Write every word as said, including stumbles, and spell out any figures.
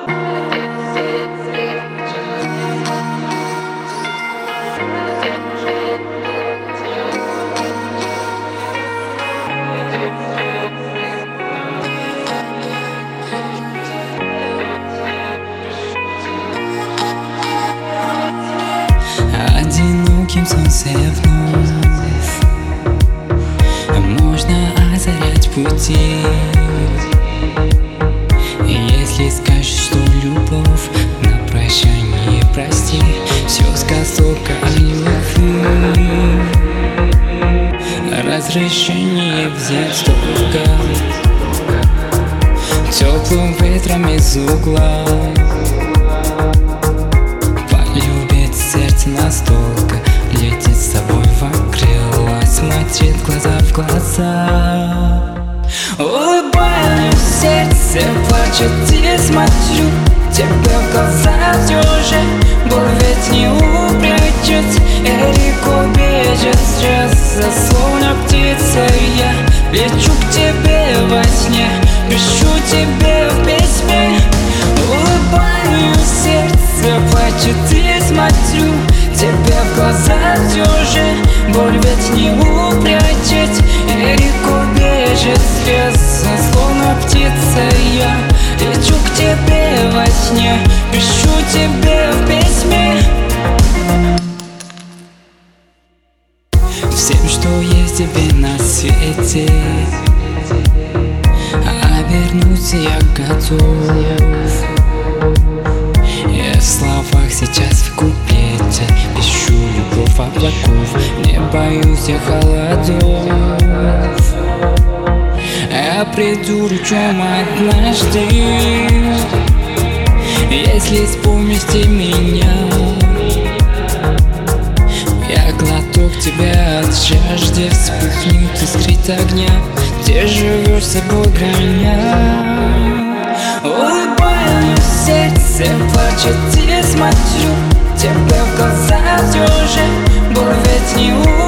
Одиноким солнце вновь можно озарять пути. Если скажешь, что любовь на прощание прости, все сказка о любви, разрешение взять столько теплым ветром из угла. Полюбит сердце настолько, летит с тобой в крыло, смотрит глаза в глаза. Улыбаюсь, сердце плачет и смотрю тебе в глаза. Все же боль ведь не упрячет, и реку бежит стресса, словно птица. Я лечу к тебе во сне, пишу тебе в письме. Улыбаюсь, сердце плачет и смотрю тебе в глаза. Все же боль ведь не упрячет, и реку бежит стресса, словно птица. Я лечу к тебе во сне, пишу тебе в письме. Всем, что есть тебе на свете, обернуться я готов. Я в словах сейчас в куплете пишу любовь облаков, не боюсь я холодов. Я приду ручьем однажды, если вспомните меня. Я глоток тебя от жажды, вспыхнет искрит огня, где живешь с собой граня. Улыбаюсь, сердце плачет и смотрю тебе в глаза. Все же боль ведь не